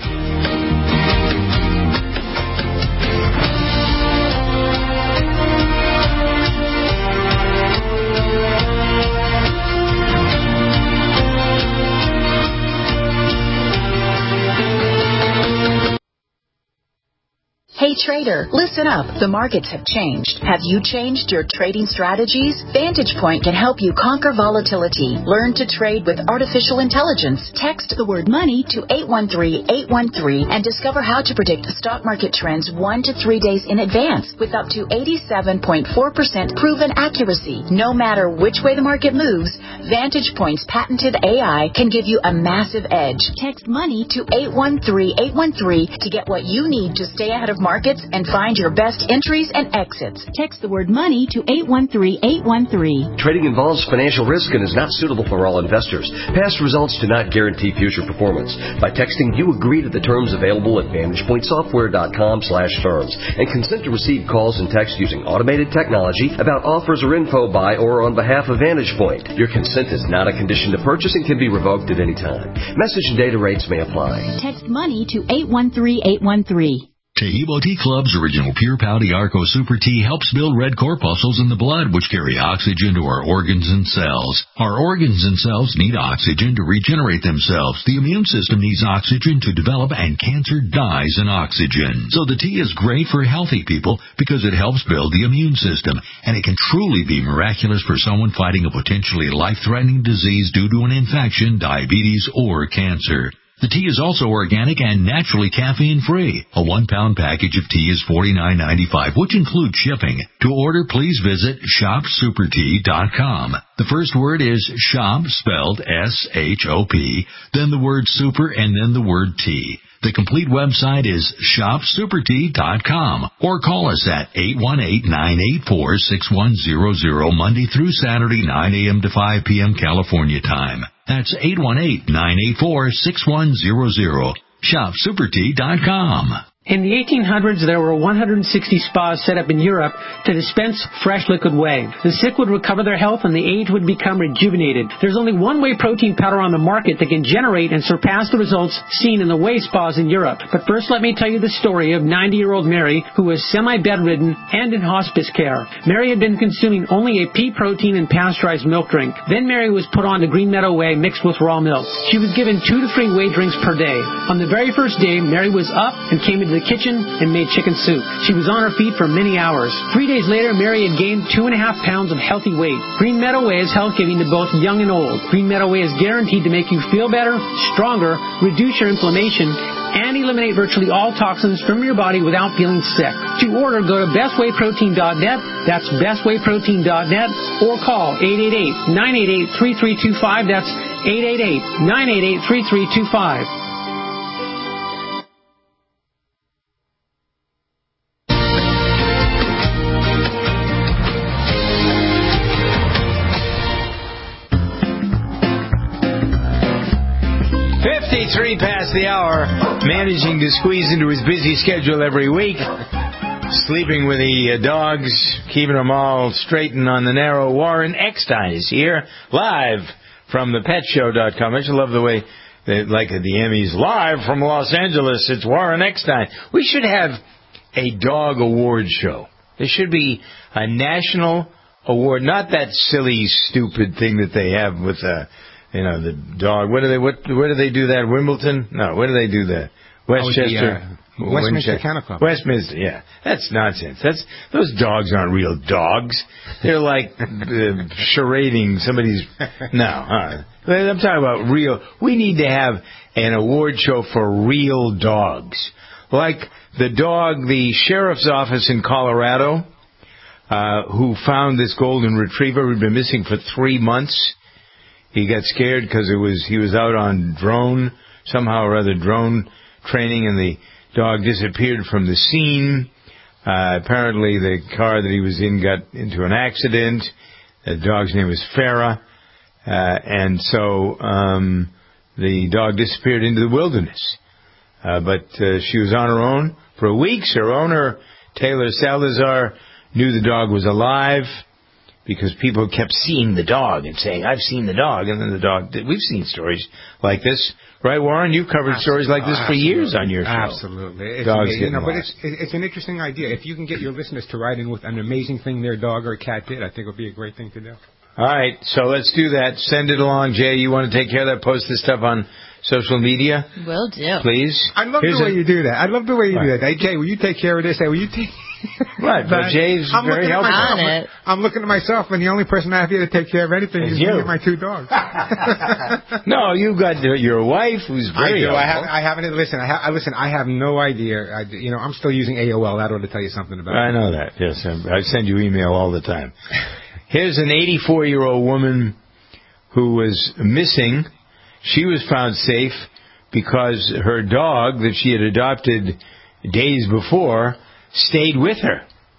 Hey trader, listen up. The markets have changed. Have you changed your trading strategies? Vantage Point can help you conquer volatility. Learn to trade with artificial intelligence. Text the word money to eight one three eight one three and discover how to predict the stock market trends one to three days in advance with up to eighty-seven point four percent proven accuracy. No matter which way the market moves, Vantage Point's patented A I can give you a massive edge. Text money to eight one three eight one three to get what you need to stay ahead of market markets and find your best entries and exits. Text the word money to eight one three eight one three. Trading involves financial risk and is not suitable for all investors. Past results do not guarantee future performance. By texting, you agree to the terms available at vantage point software dot com slash terms and consent to receive calls and texts using automated technology about offers or info by or on behalf of Vantage Point. Your consent is not a condition to purchase and can be revoked at any time. Message and data rates may apply. Text money to eight one three eight one three. Tahibo Tea Club's original Pure Pouty Arco Super Tea helps build red corpuscles in the blood, which carry oxygen to our organs and cells. Our organs and cells need oxygen to regenerate themselves. The immune system needs oxygen to develop, and cancer dies in oxygen. So the tea is great for healthy people because it helps build the immune system, and it can truly be miraculous for someone fighting a potentially life-threatening disease due to an infection, diabetes, or cancer. The tea is also organic and naturally caffeine-free. A one-pound package of tea is forty-nine ninety-five, which includes shipping. To order, please visit shop super tea dot com. The first word is shop, spelled S H O P, then the word super, and then the word tea. The complete website is shop super tea dot com, or call us at eight one eight, nine eight four, six one zero zero Monday through Saturday, nine a.m. to five p.m. California time. That's eight one eight, nine eight four, six one zero zero. shop super tea dot com. In the eighteen hundreds, there were one hundred sixty spas set up in Europe to dispense fresh liquid whey. The sick would recover their health and the aged would become rejuvenated. There's only one whey protein powder on the market that can generate and surpass the results seen in the whey spas in Europe. But first, let me tell you the story of ninety-year-old Mary, who was semi-bedridden and in hospice care. Mary had been consuming only a pea protein and pasteurized milk drink. Then Mary was put on to Green Meadow Whey mixed with raw milk. She was given two to three whey drinks per day. On the very first day, Mary was up and came into the kitchen and made chicken soup. She was on her feet for many hours. Three days later, Mary had gained two and a half pounds of healthy weight. Green Meadow Whey is health-giving to both young and old. Green Meadow Whey is guaranteed to make you feel better, stronger, reduce your inflammation, and eliminate virtually all toxins from your body without feeling sick. To order, go to best whey protein dot net. That's best whey protein dot net, or call eight eight eight, nine eight eight, three three two five. That's eight eight eight, nine eight eight, three three two five. fifty-three past the hour, managing to squeeze into his busy schedule every week, sleeping with the uh, dogs, keeping them all straight and on the narrow. Warren Eckstein is here, live from the pet show dot com. I just love the way, they, like at the Emmys, live from Los Angeles, it's Warren Eckstein. We should have a dog award show. There should be a national award, not that silly, stupid thing that they have with uh You know, the dog. What do they? What? Where do they do that? Wimbledon? No. Where do they do that? Westchester. Oh, the, uh, Westminster Kennel Club. Westminster. Yeah, that's nonsense. That's those dogs aren't real dogs. They're like uh, charading somebody's. No. Uh, I'm talking about real. We need to have an award show for real dogs, like the dog, the sheriff's office in Colorado, uh, who found this golden retriever who'd been missing for three months. He got scared because it was he was out on drone, somehow or other drone training, and the dog disappeared from the scene. Uh, apparently the car that he was in got into an accident. The dog's name was Farah. Uh, and so um, the dog disappeared into the wilderness. Uh, but uh, she was on her own for weeks. Her owner, Taylor Salazar, knew the dog was alive, because people kept seeing the dog and saying, I've seen the dog, and then the dog did. We've seen stories like this. Right, Warren? You've covered stories like this for years on your show. Absolutely. It's Dogs amazing, you know, but lost. it's, it's an interesting idea. If you can get your listeners to write in with an amazing thing their dog or cat did, I think it would be a great thing to do. All right, so let's do that. Send it along. Jay, you want to take care of that? Post this stuff on social media? Will do. Please. I love Here's the way a, you do that. I love the way you right. do that. Hey, Jay, will you take care of this? Hey, will you take... Right, but Jay's I'm very helpful. On it. I'm looking at myself, and the only person I have here to take care of anything is you. me and my two dogs. No, you've got your wife, who's very I do. helpful. I, have, I haven't. Listen, I, ha, I listen. I have no idea. I, you know, I'm still using A O L. That ought to tell you something about it. I know that. Yes, I send you email all the time. Here's an eighty-four-year-old woman who was missing. She was found safe because her dog that she had adopted days before stayed with her.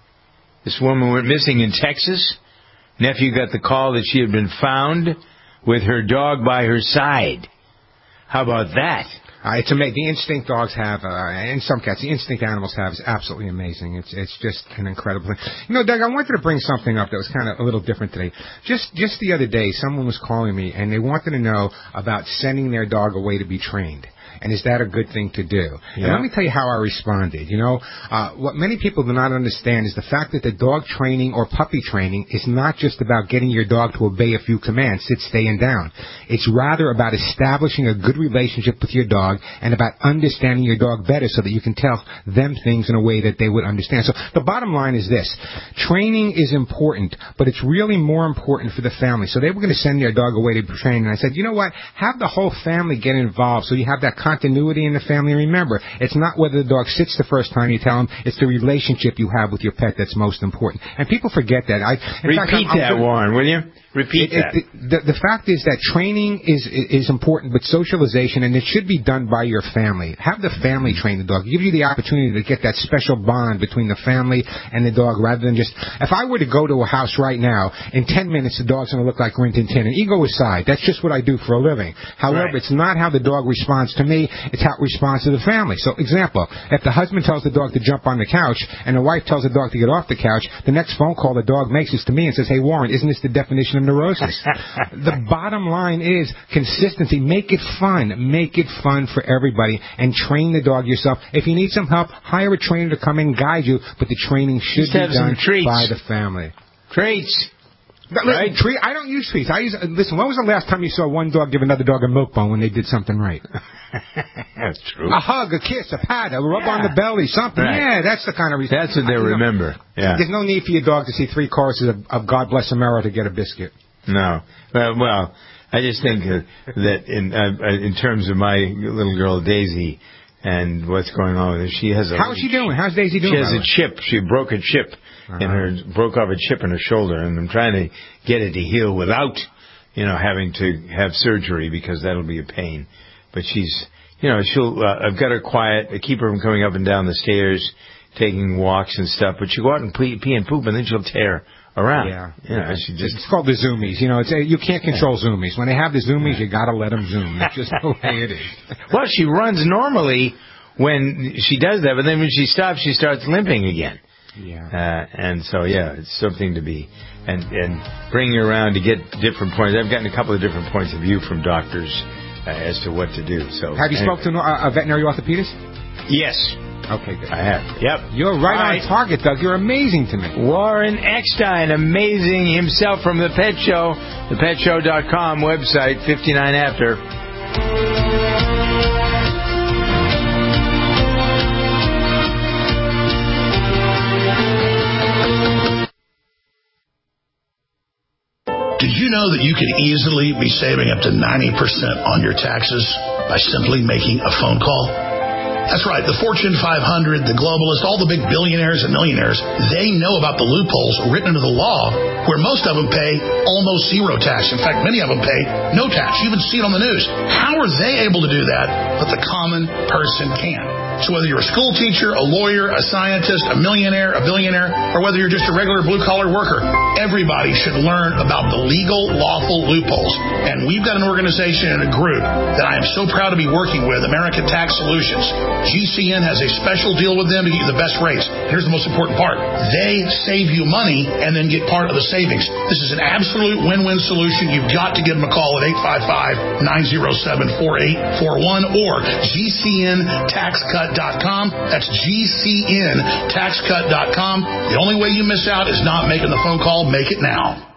This woman went missing in Texas. Nephew got the call that she had been found with her dog by her side. How about that? Uh, it's amazing. The instinct dogs have, uh, and some cats, the instinct animals have is absolutely amazing. It's it's just an incredible thing. You know, Doug, I wanted to bring something up that was kind of a little different today. Just just the other day, someone was calling me, and they wanted to know about sending their dog away to be trained. And is that a good thing to do? Yeah. And let me tell you how I responded. You know, uh, what many people do not understand is the fact that the dog training or puppy training is not just about getting your dog to obey a few commands, sit, stay, and down. It's rather about establishing a good relationship with your dog and about understanding your dog better so that you can tell them things in a way that they would understand. So the bottom line is this. Training is important, but it's really more important for the family. So they were going to send their dog away to be trained, and I said, you know what? Have the whole family get involved so you have that continuity in the family. Remember, it's not whether the dog sits the first time you tell him, it's the relationship you have with your pet that's most important. And people forget that. I, in Repeat fact, I'm, that, I'm, Warren, will you? Repeat it, that. It, the, the fact is that training is is important, but socialization, and it should be done by your family. Have the family train the dog. It gives you the opportunity to get that special bond between the family and the dog rather than just, if I were to go to a house right now, in ten minutes the dog's going to look like Rin Tin Tin, and ego aside, that's just what I do for a living. However, right. It's not how the dog responds to me, it's how it responds to the family. So, example, if the husband tells the dog to jump on the couch, and the wife tells the dog to get off the couch, the next phone call the dog makes is to me and says, hey, Warren, isn't this the definition of neurosis? The bottom line is consistency. Make it fun. Make it fun for everybody, and train the dog yourself. If you need some help, hire a trainer to come and guide you, but the training should Just be done treats. by the family. Treats. Right? Treat, I don't use treats. I use, listen, when was the last time you saw one dog give another dog a milk bone when they did something right? That's true. A hug, a kiss, a pat, a rub yeah. on the belly, something. Right. Yeah, that's the kind of reason. That's what they I, remember. Know, yeah. There's no need for your dog to see three choruses of, of God Bless America to get a biscuit. No. Well, well I just think uh, that in uh, in terms of my little girl Daisy and what's going on with her, she has a... How's she doing? How's Daisy doing? She has a chip. She broke a chip uh-huh. in her, broke off a chip in her shoulder, and I'm trying to get it to heal without, you know, having to have surgery because that'll be a pain. But she's, you know, she'll, uh, I've got her quiet. I keep her from coming up and down the stairs, taking walks and stuff, but she'll go out and pee, pee and poop, and then she'll tear around. Yeah. You know, she just... It's called the zoomies. You know, it's a, you can't control zoomies. When they have the zoomies, you got to let them zoom. That's just the way it is. Well, she runs normally when she does that, but then when she stops, she starts limping again. Yeah. Uh, and so, yeah, it's something to be... And, and bringing her around to get different points. I've gotten a couple of different points of view from doctors uh, as to what to do. So, have you anyway. spoken to a, a veterinary orthopedist? Yes. Okay, good. I have. Yep. You're right, right on target, Doug. You're amazing to me. Warren Eckstein, amazing himself from The Pet Show, the pet show dot com website, fifty-nine after. Did you know that you can easily be saving up to ninety percent on your taxes by simply making a phone call? That's right. The Fortune five hundred, the globalists, all the big billionaires and millionaires, they know about the loopholes written into the law where most of them pay almost zero tax. In fact, many of them pay no tax. You even see it on the news. How are they able to do that, but the common person can't? So whether you're a school teacher, a lawyer, a scientist, a millionaire, a billionaire, or whether you're just a regular blue-collar worker, everybody should learn about the legal, lawful loopholes. And we've got an organization and a group that I am so proud to be working with, American Tax Solutions. G C N has a special deal with them to get you the best rates. Here's the most important part. They save you money and then get part of the savings. This is an absolute win-win solution. You've got to give them a call at eight five five, nine oh seven, four eight four one or G C N tax cut dot com. That's G C N tax cut dot com. The only way you miss out is not making the phone call. Make it now.